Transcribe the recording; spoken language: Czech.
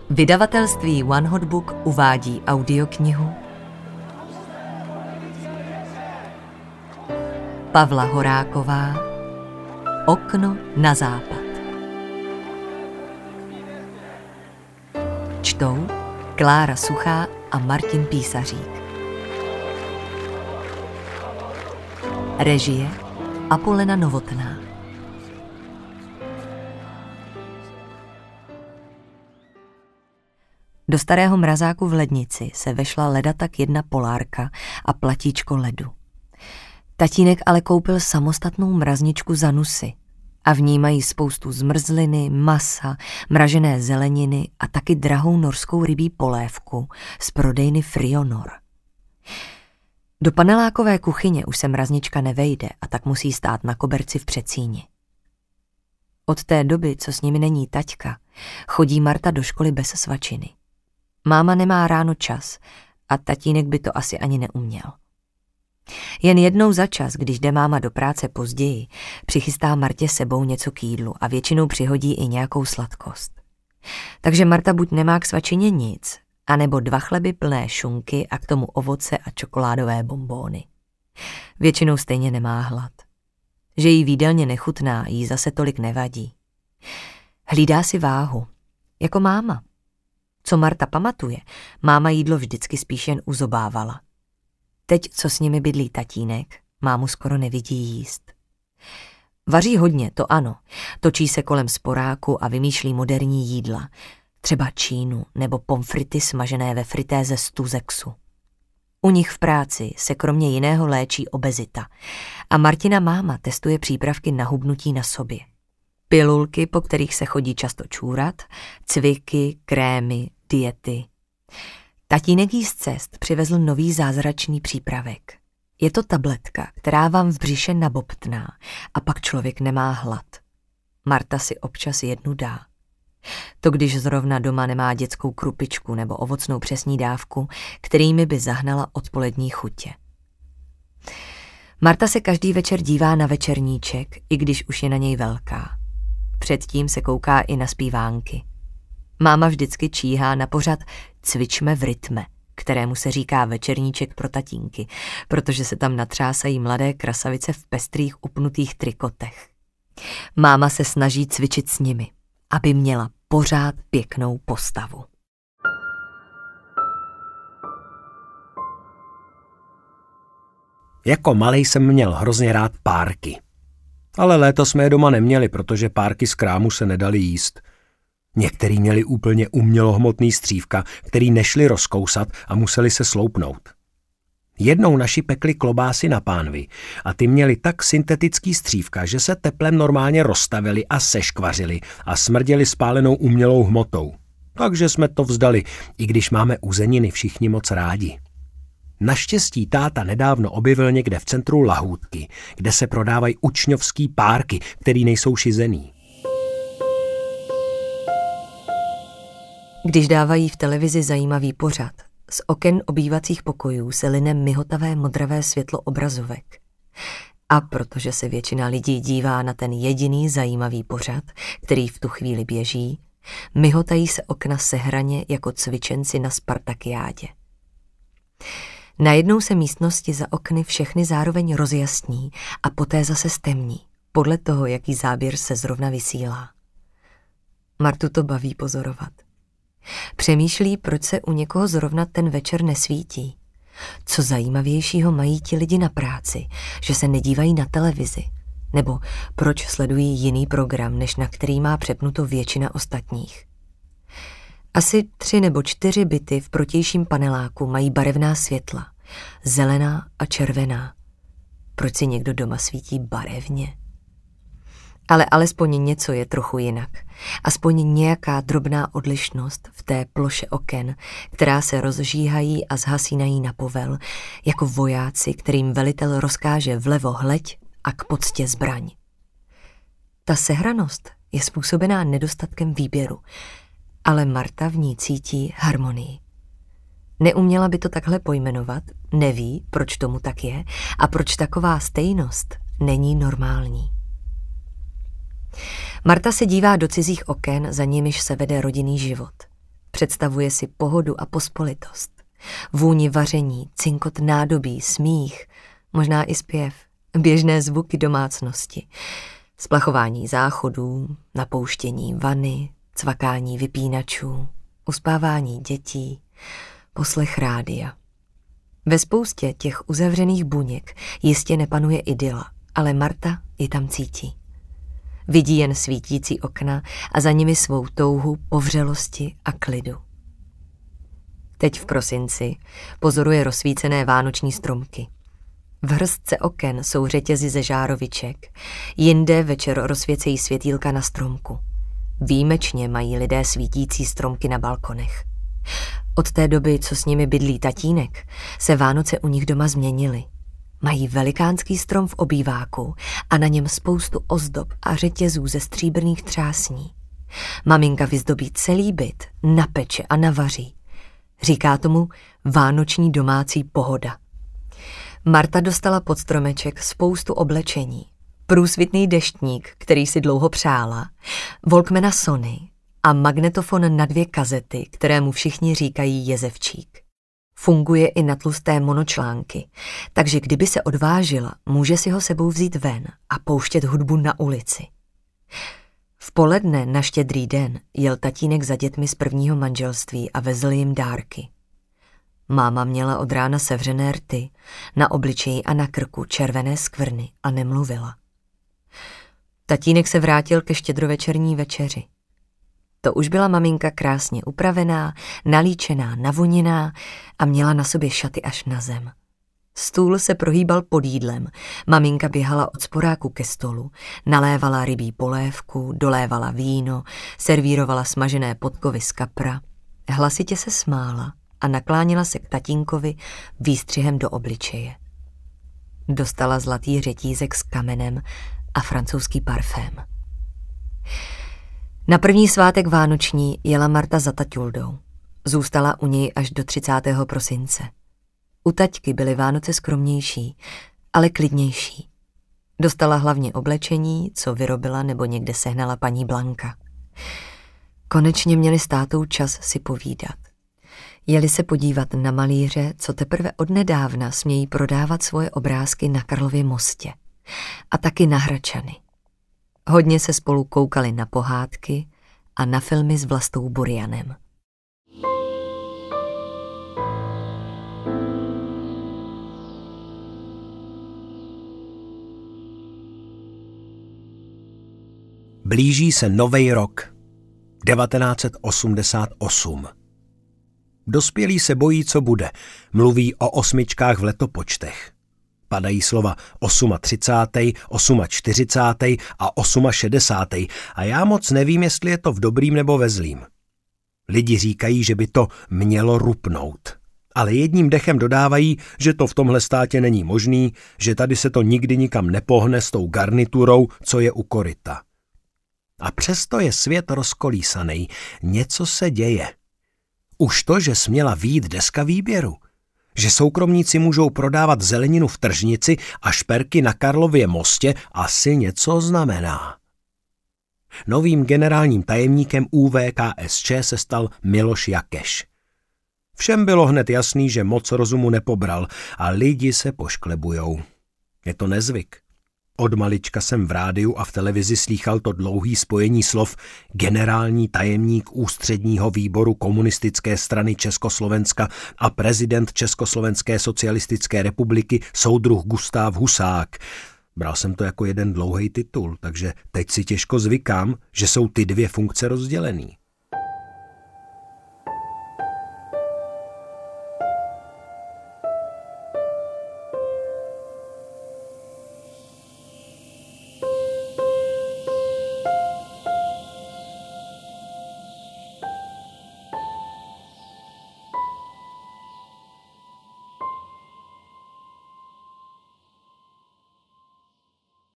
Vydavatelství One Hot Book uvádí audioknihu Pavla Horáková Okno na západ. Čtou Klára Suchá a Martin Písařík. Režie Apolena Novotná. Do starého mrazáku v lednici se vešla ledatak jedna polárka a platíčko ledu. Tatínek ale koupil samostatnou mrazničku za nusy a v ní mají spoustu zmrzliny, masa, mražené zeleniny a taky drahou norskou rybí polévku z prodejny Frionor. Do panelákové kuchyně už se mraznička nevejde a tak musí stát na koberci v předsíni. Od té doby, co s nimi není taťka, chodí Marta do školy bez svačiny. Máma nemá ráno čas a tatínek by to asi ani neuměl. Jen jednou za čas, když jde máma do práce později, přichystá Martě sebou něco k jídlu a většinou přihodí i nějakou sladkost. Takže Marta buď nemá k svačině nic, anebo 2 chleby plné šunky a k tomu ovoce a čokoládové bonbóny. Většinou stejně nemá hlad. Že jí v jídelně nechutná, jí zase tolik nevadí. Hlídá si váhu, jako máma. Co Marta pamatuje, máma jídlo vždycky spíš jen uzobávala. Teď, co s nimi bydlí tatínek, mámu skoro nevidí jíst. Vaří hodně, to ano, točí se kolem sporáku a vymýšlí moderní jídla, třeba čínu nebo pomfrity smažené ve fritéze z tuzexu. U nich v práci se kromě jiného léčí obezita a Martina máma testuje přípravky na hubnutí na sobě. Pilulky, po kterých se chodí často čůrat, cviky, krémy, diety. Tatínek jí z cest přivezl nový zázračný přípravek. Je to tabletka, která vám v břiše nabobtná a pak člověk nemá hlad. Marta si občas jednu dá. To když zrovna doma nemá dětskou krupičku nebo ovocnou přesní dávku, kterými by zahnala odpolední chutě. Marta se každý večer dívá na večerníček, i když už je na něj velká. Předtím se kouká i na zpívánky. Máma vždycky číhá na pořad Cvičme v rytme, kterému se říká večerníček pro tatínky, protože se tam natřásají mladé krasavice v pestrých upnutých trikotech. Máma se snaží cvičit s nimi, aby měla pořád pěknou postavu. Jako malej jsem měl hrozně rád párky. Ale léto jsme je doma neměli, protože párky z krámu se nedali jíst. Některý měli úplně umělohmotný střívka, který nešli rozkousat a museli se sloupnout. Jednou naši pekli klobásy na pánvi a ty měli tak syntetický střívka, že se teplem normálně roztavili a seškvařili a smrděli spálenou umělou hmotou. Takže jsme to vzdali, i když máme uzeniny všichni moc rádi. Naštěstí táta nedávno objevil někde v centru lahůdky, kde se prodávají učňovský párky, který nejsou šizený. Když dávají v televizi zajímavý pořad, z oken obývacích pokojů se line mihotavé modravé světlo obrazovek. A protože se většina lidí dívá na ten jediný zajímavý pořad, který v tu chvíli běží, mihotají se okna sehraně jako cvičenci na spartakiádě. Najednou se místnosti za okny všechny zároveň rozjasní a poté zase stemní, podle toho, jaký záběr se zrovna vysílá. Martu to baví pozorovat. Přemýšlí, proč se u někoho zrovna ten večer nesvítí. Co zajímavějšího mají ti lidi na práci, že se nedívají na televizi, nebo proč sledují jiný program, než na který má přepnuto většina ostatních. Asi 3 nebo 4 byty v protějším paneláku mají barevná světla, zelená a červená. Proč si někdo doma svítí barevně? Ale alespoň něco je trochu jinak. Aspoň nějaká drobná odlišnost v té ploše oken, která se rozžíhají a zhasínají na povel, jako vojáci, kterým velitel rozkáže vlevo hleď a k poctě zbraň. Ta sehranost je způsobená nedostatkem výběru, ale Marta v ní cítí harmonii. Neuměla by to takhle pojmenovat, neví, proč tomu tak je a proč taková stejnost není normální. Marta se dívá do cizích oken, za nimiž se vede rodinný život. Představuje si pohodu a pospolitost. Vůni vaření, cinkot nádobí, smích, možná i zpěv, běžné zvuky domácnosti, splachování záchodů, napouštění vany, cvakání vypínačů, uspávání dětí, poslech rádia. Ve spoustě těch uzavřených buněk jistě nepanuje idyla, ale Marta ji tam cítí. Vidí jen svítící okna a za nimi svou touhu po vřelosti a klidu. Teď v prosinci pozoruje rozsvícené vánoční stromky. V hrstce oken jsou řetězy ze žároviček, jinde večer rozsvěcejí světýlka na stromku. Výjimečně mají lidé svítící stromky na balkonech. Od té doby, co s nimi bydlí tatínek, se Vánoce u nich doma změnily. Mají velikánský strom v obýváku a na něm spoustu ozdob a řetězů ze stříbrných třásní. Maminka vyzdobí celý byt, napeče a navaří. Říká tomu vánoční domácí pohoda. Marta dostala pod stromeček spoustu oblečení. Průsvitný deštník, který si dlouho přála, Walkmana Sony a magnetofon na 2 kazety, kterému všichni říkají jezevčík. Funguje i na tlusté monočlánky, takže kdyby se odvážila, může si ho sebou vzít ven a pouštět hudbu na ulici. V poledne na Štědrý den jel tatínek za dětmi z prvního manželství a vezl jim dárky. Máma měla od rána sevřené rty, na obličeji a na krku červené skvrny a nemluvila. Tatínek se vrátil ke štědrovečerní večeři. To už byla maminka krásně upravená, nalíčená, navoněná a měla na sobě šaty až na zem. Stůl se prohýbal pod jídlem, maminka běhala od sporáku ke stolu, nalévala rybí polévku, dolévala víno, servírovala smažené podkovy z kapra, hlasitě se smála a naklánila se k tatínkovi výstřihem do obličeje. Dostala zlatý řetízek s kamenem a francouzský parfém. Na první svátek vánoční jela Marta za taťuldou. Zůstala u něj až do 30. prosince. U taťky byly Vánoce skromnější, ale klidnější. Dostala hlavně oblečení, co vyrobila nebo někde sehnala paní Blanka. Konečně měli s tátou čas si povídat. Jeli se podívat na malíře, co teprve odnedávna smějí prodávat svoje obrázky na Karlově mostě. A taky na Hradčany. Hodně se spolu koukali na pohádky a na filmy s Vlastou Burianem. Blíží se nový rok, 1988. Dospělí se bojí, co bude. Mluví o 8 v letopočtech. Padají slova 38., 48. a 68. A já moc nevím, jestli je to v dobrým nebo ve zlým. Lidi říkají, že by to mělo rupnout. Ale jedním dechem dodávají, že to v tomhle státě není možný, že tady se to nikdy nikam nepohne s tou garniturou, co je u koryta. A přesto je svět rozkolísaný. Něco se děje. Už to, že směla vyjít deska výběru. Že soukromníci můžou prodávat zeleninu v tržnici a šperky na Karlově mostě, asi něco znamená. Novým generálním tajemníkem ÚVKSČ se stal Miloš Jakeš. Všem bylo hned jasný, že moc rozumu nepobral a lidi se pošklebujou. Je to nezvyk. Od malička jsem v rádiu a v televizi slýchal to dlouhý spojení slov generální tajemník ústředního výboru komunistické strany Československa a prezident Československé socialistické republiky soudruh Gustav Husák. Bral jsem to jako jeden dlouhý titul, takže teď si těžko zvykám, že jsou ty 2 funkce rozdělený.